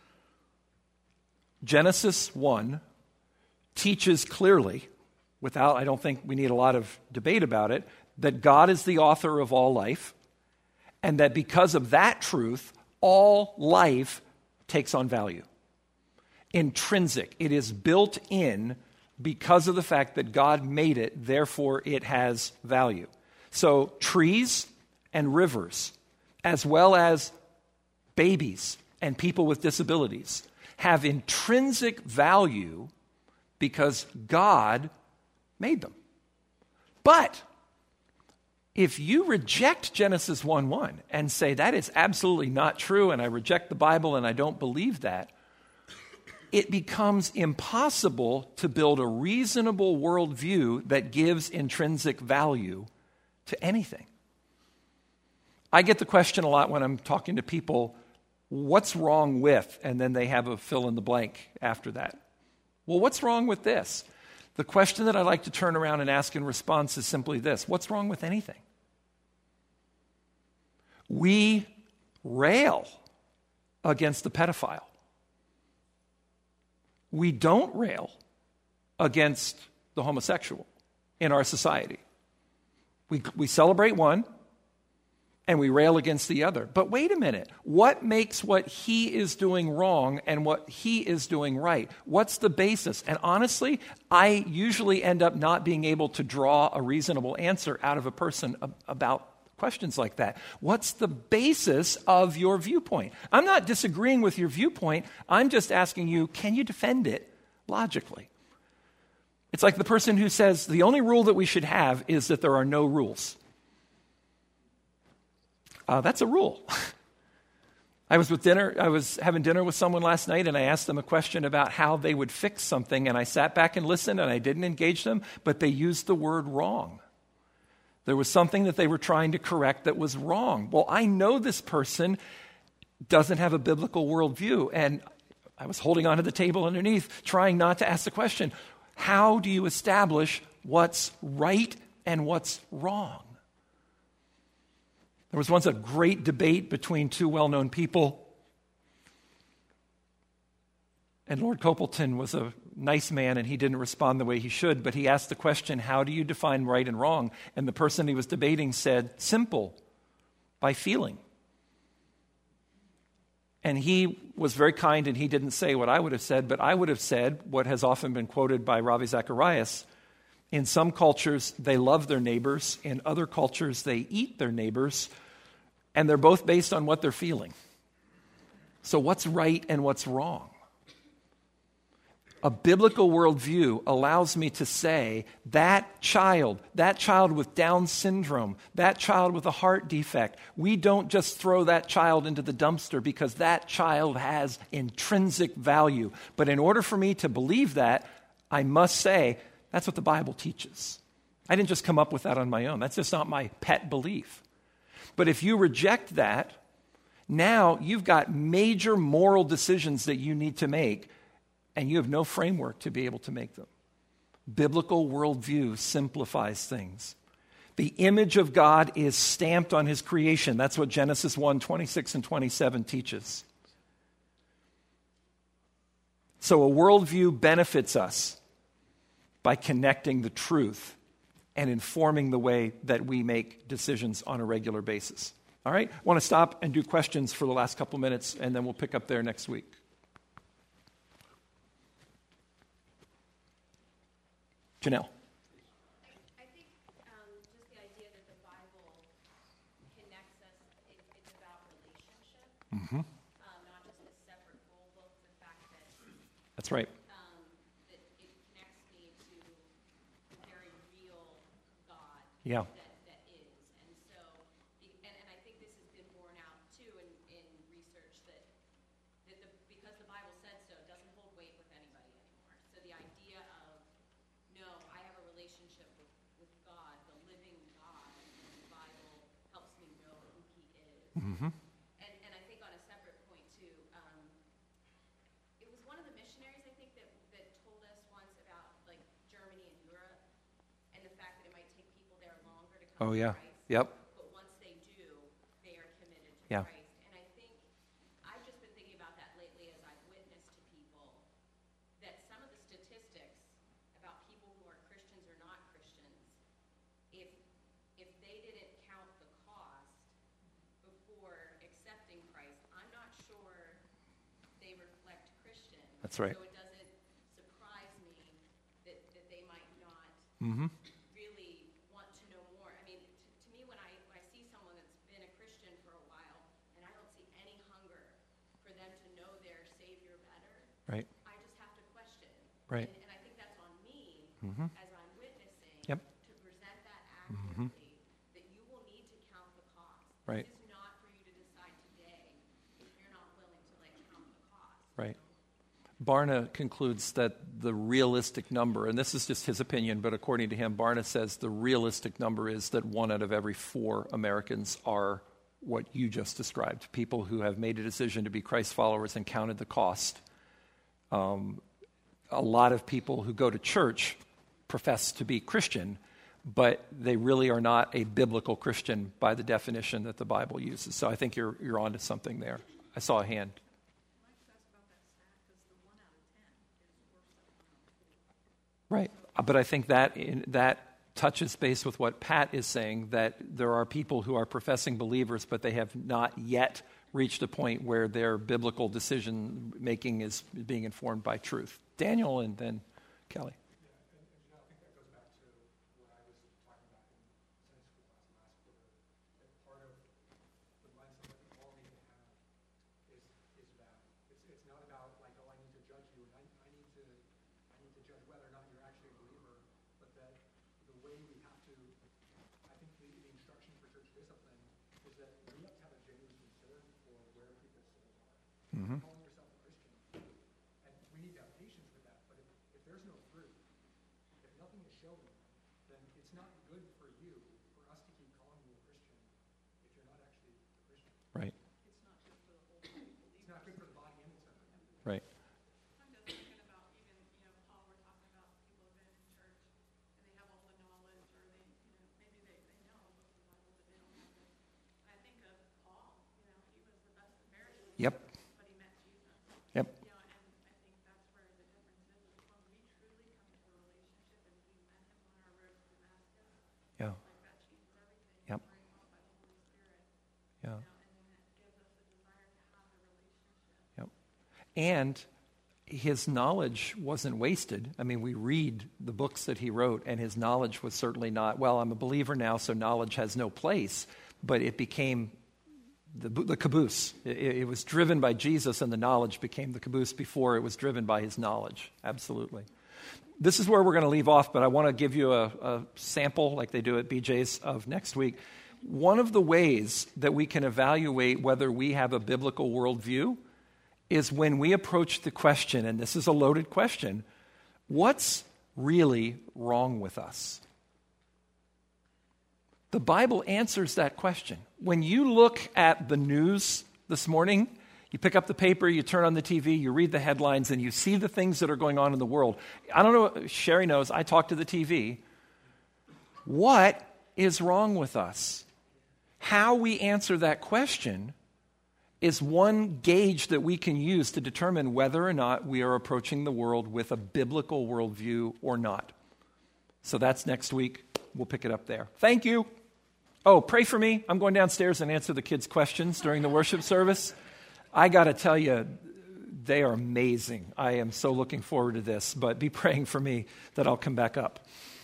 Speaker 1: Genesis one teaches clearly, without, I don't think we need a lot of debate about it, that God is the author of all life, and that because of that truth, all life takes on value. Intrinsic. It is built in because of the fact that God made it, therefore it has value. So trees and rivers, as well as babies and people with disabilities, have intrinsic value because God made them. But If you reject Genesis one one and say that is absolutely not true and I reject the Bible and I don't believe that, it becomes impossible to build a reasonable worldview that gives intrinsic value to anything. I get the question a lot when I'm talking to people, what's wrong with, and then they have a fill in the blank after that. Well, what's wrong with this? The question that I like to turn around and ask in response is simply this: what's wrong with anything? We rail against the pedophile. We don't rail against the homosexual in our society. We, we celebrate one and we rail against the other. But wait a minute. What makes what he is doing wrong and what he is doing right? What's the basis? And honestly, I usually end up not being able to draw a reasonable answer out of a person about questions like that. What's the basis of your viewpoint? I'm not disagreeing with your viewpoint. I'm just asking you, can you defend it logically? It's like the person who says the only rule that we should have is that there are no rules. Uh, that's a rule. I was with dinner. I was having dinner with someone last night, and I asked them a question about how they would fix something, and I sat back and listened, and I didn't engage them, but they used the word wrong. There was something that they were trying to correct that was wrong. Well, I know this person doesn't have a biblical worldview, and I was holding onto the table underneath, trying not to ask the question, how do you establish what's right and what's wrong? There was once a great debate between two well-known people, and Lord Copelton was a nice man, and he didn't respond the way he should, but he asked the question, how do you define right and wrong? And the person he was debating said, simple, by feeling. And he was very kind, and he didn't say what I would have said, but I would have said what has often been quoted by Ravi Zacharias. In some cultures, they love their neighbors. In other cultures, they eat their neighbors. And they're both based on what they're feeling. So what's right and what's wrong? A biblical worldview allows me to say that child, that child with Down syndrome, that child with a heart defect, we don't just throw that child into the dumpster because that child has intrinsic value. But in order for me to believe that, I must say, that's what the Bible teaches. I didn't just come up with that on my own. That's just not my pet belief. But if you reject that, now you've got major moral decisions that you need to make, and you have no framework to be able to make them. Biblical worldview simplifies things. The image of God is stamped on his creation. That's what Genesis one, twenty-six and twenty-seven teaches. So a worldview benefits us by connecting the truth and informing the way that we make decisions on a regular basis. All right? I want to stop and do questions for the last couple minutes, and then we'll pick up there next week. Janelle.
Speaker 2: I think um, just the idea that the Bible connects us, it, it's about relationship,
Speaker 1: Mm-hmm.
Speaker 2: um, not just a separate rule book. The fact that
Speaker 1: That's right.
Speaker 2: um, that it connects me to the very real God
Speaker 1: Yeah.
Speaker 2: that, that is. And so, and, and I think this has been borne out too in, in research that, that the, because the Bible said so, it doesn't hold weight with anybody anymore. So the idea of, no, I have a relationship with, with God, the living God, and the Bible helps me know who he is.
Speaker 1: Mm-hmm.
Speaker 2: And, and I think on a separate point too, um, it was one of the missionaries I think that, that told us once about like Germany and Europe and the fact that it might take people there longer to come
Speaker 1: Oh,
Speaker 2: to
Speaker 1: yeah.
Speaker 2: Christ.
Speaker 1: Yep.
Speaker 2: But once they do, they are committed to
Speaker 1: Yeah.
Speaker 2: Christ. And I think I've just been thinking about that lately as I've witnessed to people that some of the statistics about people who are Christians or not Christians, if if they didn't count the cost before accepting Christ, I'm not sure they reflect Christian.
Speaker 1: That's right.
Speaker 2: So it doesn't surprise me that, that they might not
Speaker 1: Mm-hmm.
Speaker 2: really want to know more. I mean, to, to me, when I when I see someone that's been a Christian for a while, and I don't see any hunger for them to know their Savior better,
Speaker 1: Right.
Speaker 2: I just have to question.
Speaker 1: Right.
Speaker 2: And, and I think that's on me
Speaker 1: Mhm.
Speaker 2: as I'm witnessing
Speaker 1: Yep.
Speaker 2: to present that accurately, that you will
Speaker 1: Right.
Speaker 2: This is not for you to decide today if you're not willing to like count the cost.
Speaker 1: Right. Barna concludes that the realistic number, and this is just his opinion, but according to him, Barna says the realistic number is that one out of every four Americans are what you just described, people who have made a decision to be Christ followers and counted the cost. Um, a lot of people who go to church profess to be Christian, but they really are not a biblical Christian by the definition that the Bible uses. So I think you're you're onto something there. I saw a hand. Right, but I think that in, that touches base with what Pat is saying, that there are people who are professing believers, but they have not yet reached a point where their biblical decision making is being informed by truth. Daniel and then Kelly. Mm-hmm.
Speaker 3: Calling yourself a Christian, and we need to have patience with that. But if, if there's no fruit, if nothing is showing, then it's not good for you, for us to keep calling you a Christian if you're not actually a Christian.
Speaker 1: Right.
Speaker 4: It's not good for the whole body.
Speaker 3: It's not good for the body and the center.
Speaker 1: Right.
Speaker 7: I'm just thinking about even, you know, Paul, we're talking about people who've been in church and they have all the knowledge, or they, you know, maybe they, they know the Bible, but they don't have it. I think of Paul, you know, he was the best Samaritan.
Speaker 1: Yep. Yep.
Speaker 7: You know, and I think that's where the difference is, is when we truly come into a relationship and we met him on our road to Damascus,
Speaker 1: Yeah.
Speaker 7: like that changes everything.
Speaker 1: Yep.
Speaker 7: We're involved by the Holy Spirit.
Speaker 1: Yeah.
Speaker 7: You know, and then it gives us a desire to have the relationship.
Speaker 1: Yep. And his knowledge wasn't wasted. I mean, we read the books that he wrote, and his knowledge was certainly not, well, I'm a believer now, so knowledge has no place, but it became The, the caboose. It, it was driven by Jesus, and the knowledge became the caboose before it was driven by his knowledge. Absolutely. This is where we're going to leave off, but I want to give you a, a sample, like they do at B J's, of next week. One of the ways that we can evaluate whether we have a biblical worldview is when we approach the question, and this is a loaded question, what's really wrong with us? The Bible answers that question. When you look at the news this morning, you pick up the paper, you turn on the T V, you read the headlines, and you see the things that are going on in the world. I don't know, Sherry knows, I talk to the T V. What is wrong with us? How we answer that question is one gauge that we can use to determine whether or not we are approaching the world with a biblical worldview or not. So that's next week. We'll pick it up there. Thank you. Oh, pray for me. I'm going downstairs and answer the kids' questions during the worship service. I got to tell you, they are amazing. I am so looking forward to this, but be praying for me that I'll come back up.